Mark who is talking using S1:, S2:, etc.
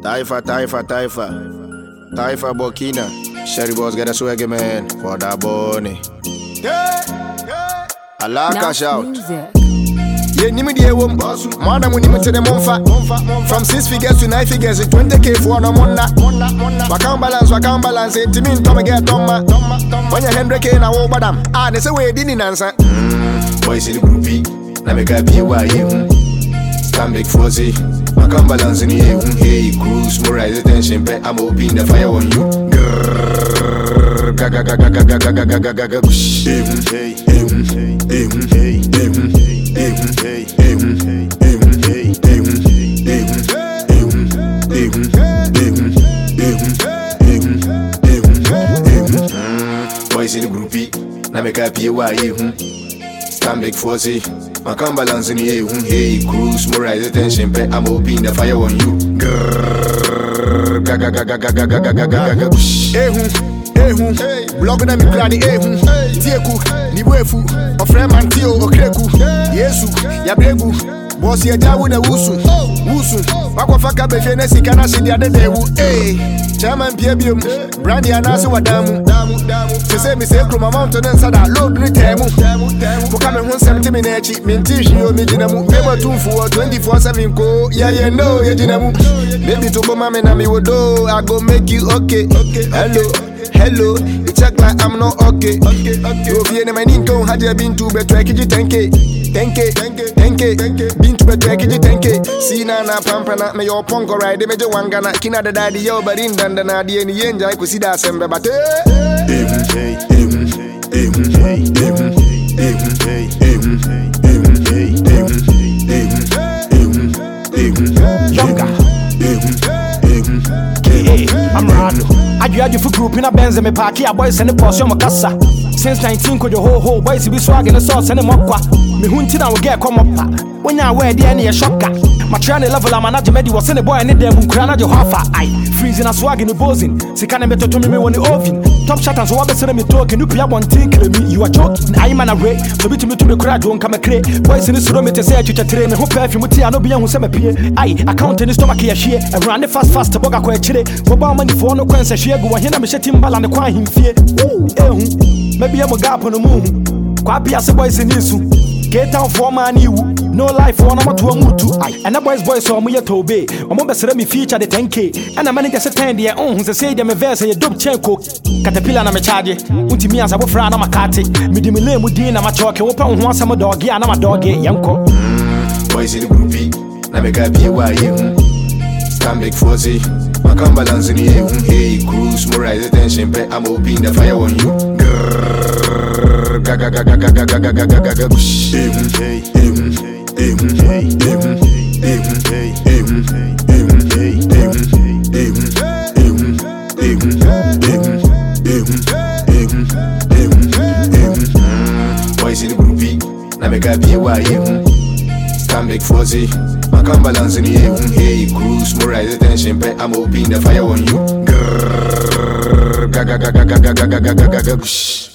S1: Taifa Burkina. Sherry boss get a swaggy man for that bonnie. I like a shout. Yeah, Nimi the womb. Madam, when you to the monfa. From 6 figures to 9 figures, 20k for no mona. Wakam balance, it to me, Tommy get Tomma. When you're 100k now, over them. Ah, they say we didn't answer. Boys in the groupie, now make a BYU. Stand big fuzzy. Wakam balance in the hey, cruise, more rise attention, bet I'm opening the fire on you. Boys in the groupie, now make a BYU. Stand big fuzzy. I can't balance in the hey, cruise, more rise attention, bet I'm opening the fire on you. Blog na mi krani Tieku, ni wefu Ofre man tio okreku Yesu, ya bregu Bosi ya jawu na wusu Wako faka befe nesi kana shidi ya dedewu Chairman piebiyum Brandi ya nasi wa damu Chese mi sekru ma mountain nsada Load ni temu Mukame hun 70 minechi Mintishi yo mi jinamu Mema tufu wa 24/7 ko Yeah yeah no ye jinamu Baby tubo mame na mi wodo I go make you okay Hello, you check like I'm not okay. You feel my ninko, had you been to better kiji 10k. Been to better kiji 10k. See na pampana, me your pongo ride, me jo wangana. Kina the daddy yo, but in dandana, the any enjoy, could see that sembe, but
S2: I'm Rado. I do for group in a Benz and me party a boys and the boss on my casa. Since 19 could the whole boys be swagging the sauce and the mokwa. Me hunting I will get come up. When I wear the any shocker. My training level I'm an medi was in the boy and them crana jo half I freezing a swag in the bosin. Sikana better to me when the oven. Top shot and so what me talking you one thing me. You are joking. I'm an array. So be to me to the crowd won't come a crate. Boys in this room to say to train who perfume with I no be who send me I account in the stomach here share and run the fast to boga kwa chile. For money for no consequence she go here na me shetim bala and kwa him fear. Maybe I'm a gap on the moon. Kwapi as a boys in this. Get down for man you. No life for no to a mutu. And the boys saw me to obey. I'm on me feature the 10k. And I'm managing to send their own who say them a verse a dub chenko. Caterpillar na me charge. Unti me as a friend of my catty. Midimile mudina my chalk. Open once I'm a dog. Yeah, I'm a dog. Yanko.
S1: Boys in the groupie. Na make a BYU. Stand big fuzzy. I can't balance in the hey, cruise, more rise attention, bet I'm opening the fire on you. Boys in the groupie, now make a BYU. Stand big fuzzy. I can't balance in the hey, cruise, more rise attention, bet I'm opening the fire on you.